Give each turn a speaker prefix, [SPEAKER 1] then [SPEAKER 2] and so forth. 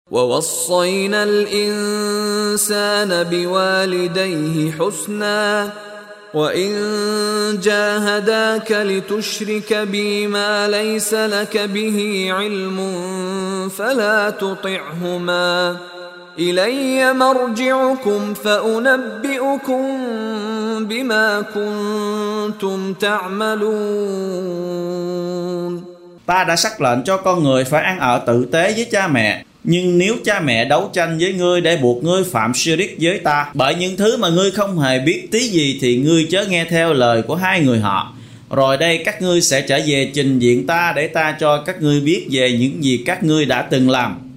[SPEAKER 1] وَوَصَّيْنَا الْإِنسَانَ بِوَالِدَيْهِ حُسْنًا وَإِن جَاهَدَاكَ لِتُشْرِكَ بِي مَا لَيْسَ لَكَ بِهِ عِلْمٌ فَلَا تُطِعْهُمَا إِلَيَّ مَرْجِعُكُمْ فَأُنَبِّئُكُم بِمَا كُنتُمْ تَعْمَلُونَ.
[SPEAKER 2] Ta đã sắc lệnh cho con người phải ăn ở tử tế với cha mẹ. Nhưng nếu cha mẹ đấu tranh với ngươi để buộc ngươi phạm shirk với ta bởi những thứ mà ngươi không hề biết tí gì, thì ngươi chớ nghe theo lời của hai người họ. Rồi đây các ngươi sẽ trở về trình diện ta để ta cho các ngươi biết về những gì các ngươi đã từng làm.